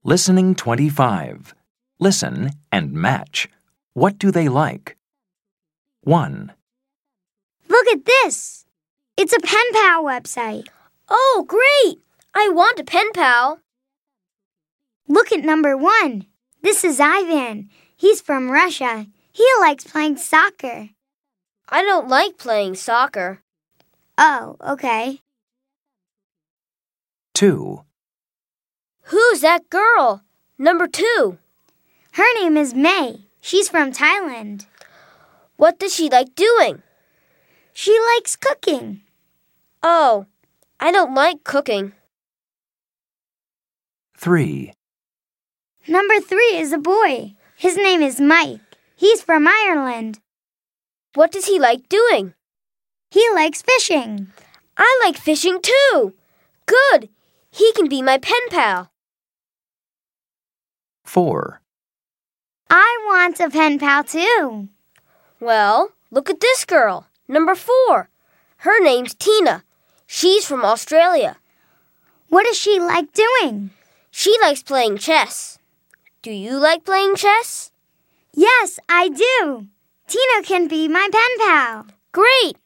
Listening 25. Listen and match. What do they like? 1, Look at this. It's a pen pal website. Oh, great! I want a pen pal. Look at number 1. This is Ivan. He's from Russia. He likes playing soccer. I don't like playing soccer. Oh, okay. 2, Who's that girl? Number 2. Her name is May. She's from Thailand. What does she like doing? She likes cooking. Oh, I don't like cooking. 3, Number 3 is a boy. His name is Mike. He's from Ireland. What does he like doing? He likes fishing. I like fishing too. Good. He can be my pen pal. 4, I want a pen pal too. Well, look at this girl. Number 4. Her name's Tina. She's from Australia. What does she like doing? She likes playing chess. Do you like playing chess? Yes, I do. Tina can be my pen pal. Great!